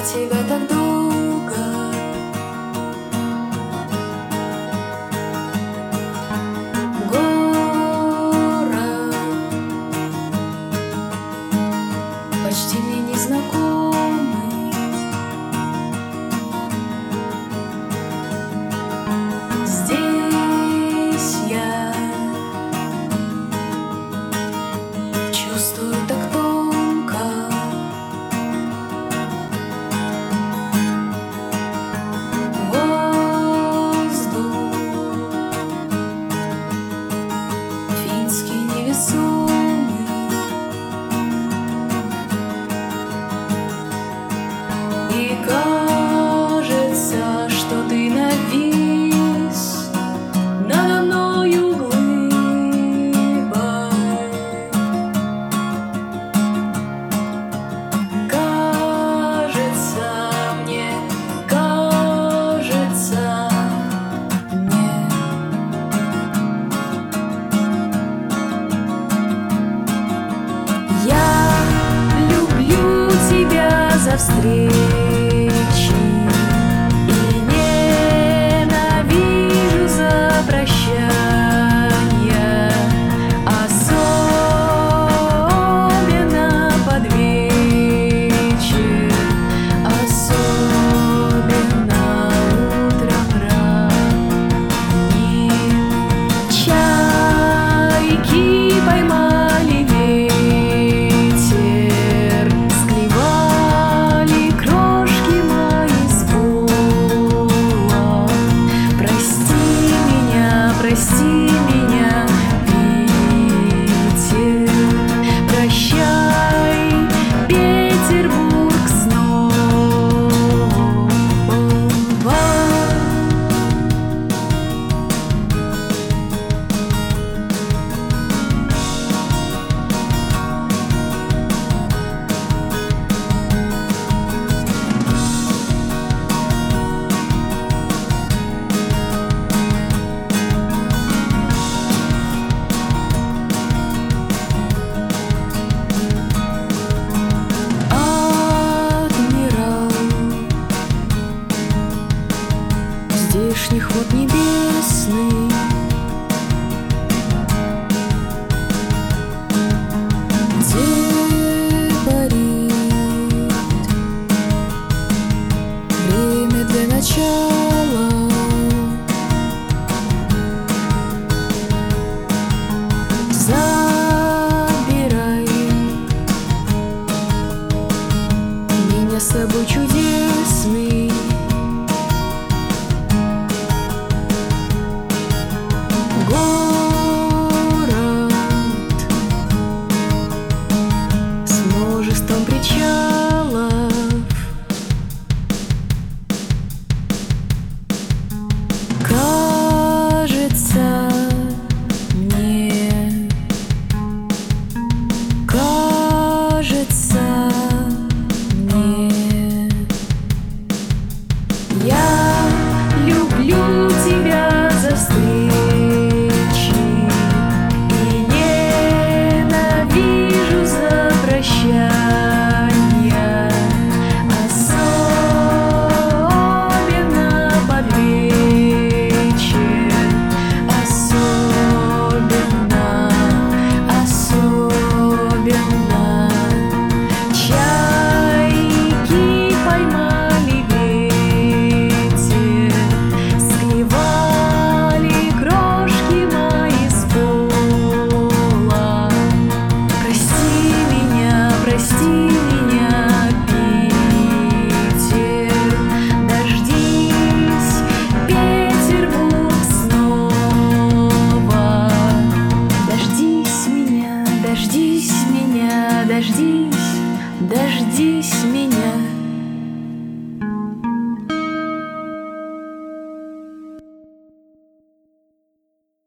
тебя так долго. Город почти мне незнакомый. Здесь я чувствую так тонко. Воздух финский невесомый. И кажется, что ты навис надо мною глыбой. Кажется мне, я люблю тебя за встречи и ненавижу за прощанья, особенно под вечер, особенно утром ранним. Чайки поймали ветер, склевали крошки мои с пола. Прости меня, Питер, прощай, Петербург снова. Здешних вод небесный, где парит время для начала. Забирай меня с собой, чудесный. Город с множеством причалов. Кажется мне, я люблю тебя за встречи и ненавижу за прощанья, особенно под вечер, особенно чайки поймали ветер, склевали крошки мои с пола. Прости меня, Питер, дождись, Петербург снова. Дождись меня, дождись меня.